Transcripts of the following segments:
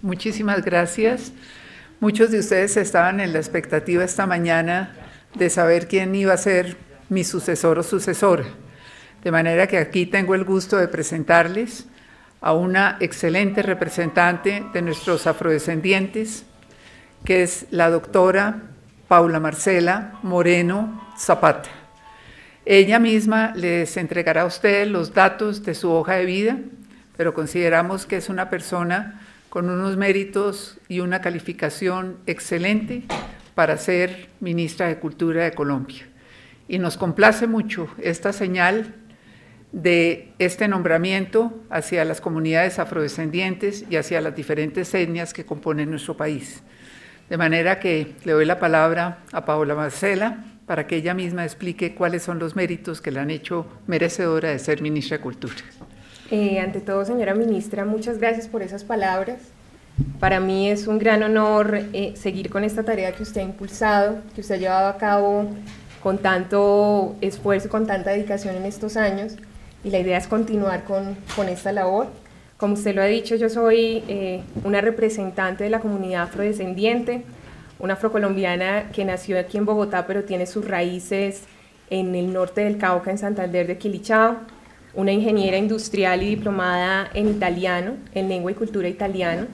Muchísimas gracias. Muchos de ustedes estaban en la expectativa esta mañana de saber quién iba a ser mi sucesor o sucesora. De manera que aquí tengo el gusto de presentarles a una excelente representante de nuestros afrodescendientes, que es la doctora Paula Marcela Moreno Zapata. Ella misma les entregará a ustedes los datos de su hoja de vida, pero consideramos que es una persona con unos méritos y una calificación excelente para ser ministra de Cultura de Colombia. Y nos complace mucho esta señal de este nombramiento hacia las comunidades afrodescendientes y hacia las diferentes etnias que componen nuestro país. De manera que le doy la palabra a Paula Marcela para que ella misma explique cuáles son los méritos que la han hecho merecedora de ser ministra de Cultura. Ante todo, señora ministra, muchas gracias por esas palabras. Para mí es un gran honor seguir con esta tarea que usted ha impulsado, que usted ha llevado a cabo con tanto esfuerzo, con tanta dedicación en estos años, y la idea es continuar con esta labor. Como usted lo ha dicho, yo soy una representante de la comunidad afrodescendiente, una afrocolombiana que nació aquí en Bogotá, pero tiene sus raíces en el norte del Cauca, en Santander de Quilichao, una ingeniera industrial y diplomada en italiano, en lengua y cultura italiana,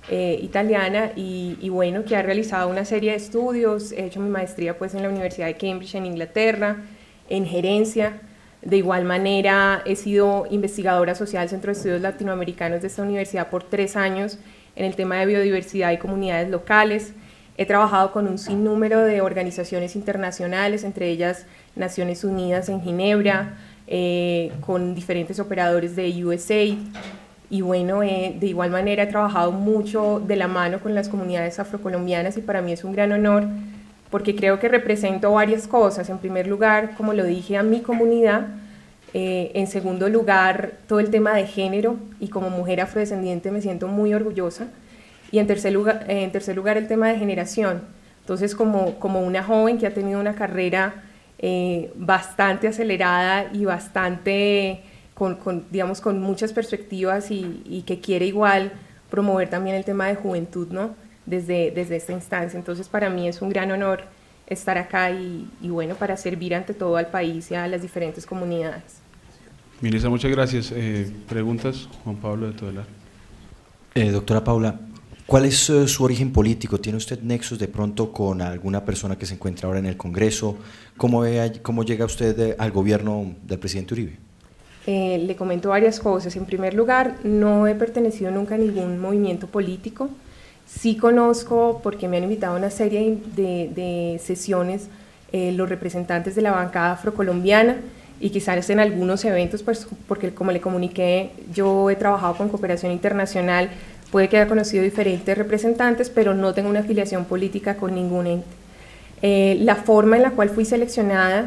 y bueno, que ha realizado una serie de estudios. He hecho mi maestría pues en la Universidad de Cambridge en Inglaterra, en gerencia. De igual manera he sido investigadora social del Centro de Estudios Latinoamericanos de esta universidad por 3 años en el tema de biodiversidad y comunidades locales. He trabajado con un sinnúmero de organizaciones internacionales, entre ellas Naciones Unidas en Ginebra, con diferentes operadores de USAID, y bueno, de igual manera he trabajado mucho de la mano con las comunidades afrocolombianas, y para mí es un gran honor porque creo que represento varias cosas. En primer lugar, como lo dije, a mi comunidad. En segundo lugar, todo el tema de género, y como mujer afrodescendiente me siento muy orgullosa. Y en tercer lugar, el tema de generación. Entonces, como una joven que ha tenido una carrera bastante acelerada y bastante, digamos, con muchas perspectivas, y que quiere igual promover también el tema de juventud, ¿no? Desde esta instancia. Entonces, para mí es un gran honor estar acá y bueno, para servir ante todo al país y a las diferentes comunidades. Ministra, muchas gracias. ¿Preguntas? Juan Pablo de Todelar. Doctora Paula, ¿cuál es su origen político? ¿Tiene usted nexos de pronto con alguna persona que se encuentra ahora en el Congreso? ¿Cómo llega usted al gobierno del presidente Uribe? Le comento varias cosas. En primer lugar, no he pertenecido nunca a ningún movimiento político. Sí conozco, porque me han invitado a una serie de sesiones, los representantes de la bancada afrocolombiana, y quizás en algunos eventos, pues, porque como le comuniqué, yo he trabajado con cooperación internacional, puede que haya conocido diferentes representantes, pero no tengo una afiliación política con ningún ente. La forma en la cual fui seleccionada,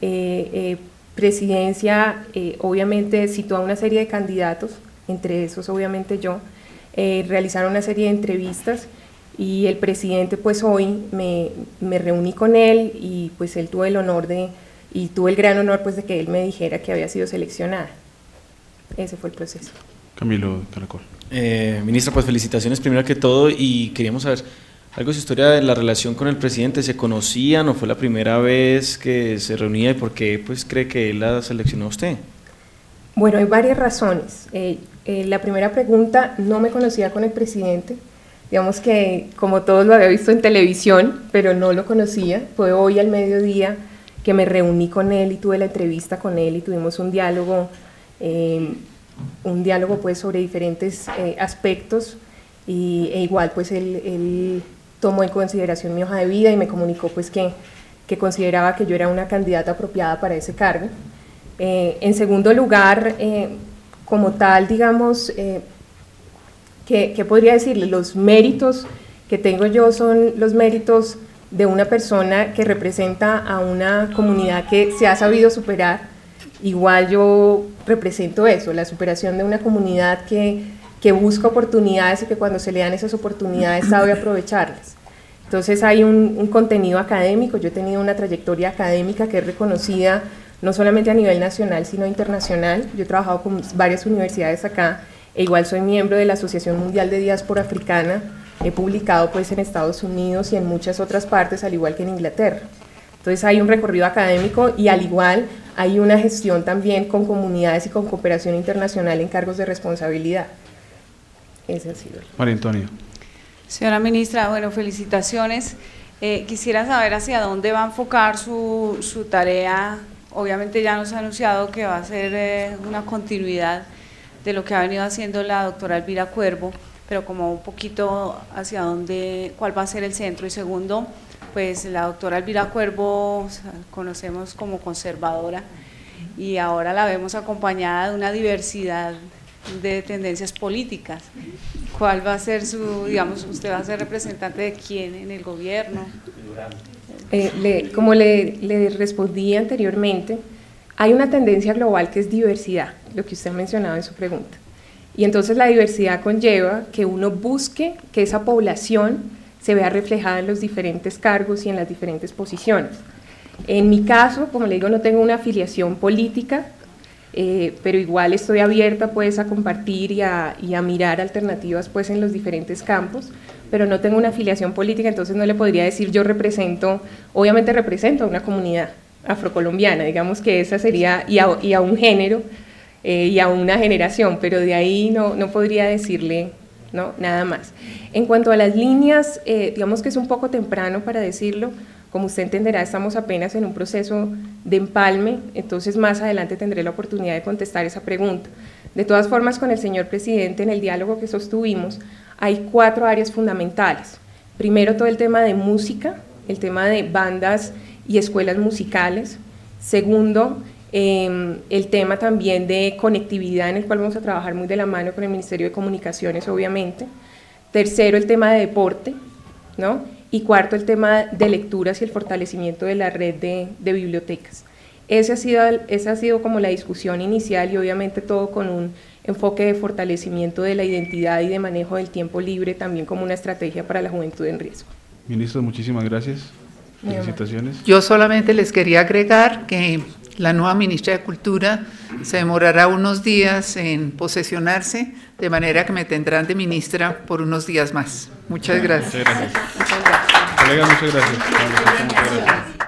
presidencia, obviamente citó a una serie de candidatos, entre esos obviamente yo. Realizaron una serie de entrevistas, y el presidente pues hoy me reuní con él, y pues él tuve el gran honor pues de que él me dijera que había sido seleccionada. Ese fue el proceso. Camilo Caracol. Ministra, pues felicitaciones primero que todo, y queríamos saber algo de su historia de la relación con el presidente. ¿Se conocían o fue la primera vez que se reunía, y por qué pues cree que él la seleccionó a usted? Bueno, hay varias razones. La primera pregunta, no me conocía con el presidente, digamos que como todos lo había visto en televisión, pero no lo conocía. Fue hoy al mediodía que me reuní con él y tuve la entrevista con él, y tuvimos un diálogo pues sobre diferentes aspectos, e igual pues él tomó en consideración mi hoja de vida y me comunicó pues que consideraba que yo era una candidata apropiada para ese cargo. En segundo lugar, como tal, digamos, ¿qué podría decirle? Los méritos que tengo yo son los méritos de una persona que representa a una comunidad que se ha sabido superar. Igual yo represento eso, la superación de una comunidad que busca oportunidades, y que cuando se le dan esas oportunidades sabe aprovecharlas. Entonces hay un contenido académico. Yo he tenido una trayectoria académica que es reconocida no solamente a nivel nacional, sino internacional. Yo he trabajado con varias universidades acá e igual soy miembro de la Asociación Mundial de Diáspora Africana. He publicado pues en Estados Unidos y en muchas otras partes, al igual que en Inglaterra. Entonces hay un recorrido académico y al igual hay una gestión también con comunidades y con cooperación internacional en cargos de responsabilidad. Ese ha sido. María Antonia. Señora ministra, bueno, felicitaciones. Quisiera saber hacia dónde va a enfocar su tarea. Obviamente ya nos ha anunciado que va a ser una continuidad de lo que ha venido haciendo la doctora Elvira Cuervo, pero como un poquito hacia dónde, cuál va a ser el centro. Y segundo, pues la doctora Elvira Cuervo conocemos como conservadora y ahora la vemos acompañada de una diversidad de tendencias políticas. ¿Cuál va a ser su, digamos, usted va a ser representante de quién en el gobierno? Como le respondí anteriormente, hay una tendencia global que es diversidad, lo que usted ha mencionado en su pregunta. Y entonces la diversidad conlleva que uno busque que esa población se vea reflejada en los diferentes cargos y en las diferentes posiciones. En mi caso, como le digo, no tengo una afiliación política, pero igual estoy abierta pues a compartir y a mirar alternativas pues en los diferentes campos, pero no tengo una afiliación política, entonces no le podría decir yo represento, obviamente represento a una comunidad afrocolombiana, digamos que esa sería, y a un género, y a una generación, pero de ahí no podría decirle ¿no? Nada más. En cuanto a las líneas, digamos que es un poco temprano para decirlo, como usted entenderá, estamos apenas en un proceso de empalme, entonces más adelante tendré la oportunidad de contestar esa pregunta. De todas formas, con el señor presidente, en el diálogo que sostuvimos, hay 4 áreas fundamentales. Primero, todo el tema de música, el tema de bandas y escuelas musicales. Segundo, el tema también de conectividad, en el cual vamos a trabajar muy de la mano con el Ministerio de Comunicaciones, obviamente. Tercero, el tema de deporte, ¿no? Y cuarto, el tema de lecturas y el fortalecimiento de la red de bibliotecas. Esa ha sido como la discusión inicial y obviamente todo con un enfoque de fortalecimiento de la identidad y de manejo del tiempo libre, también como una estrategia para la juventud en riesgo. Ministro, muchísimas gracias. Felicitaciones. Yo solamente les quería agregar que la nueva ministra de Cultura se demorará unos días en posesionarse, de manera que me tendrán de ministra por unos días más. Muchas gracias. Muchas gracias. Colegas, muchas gracias.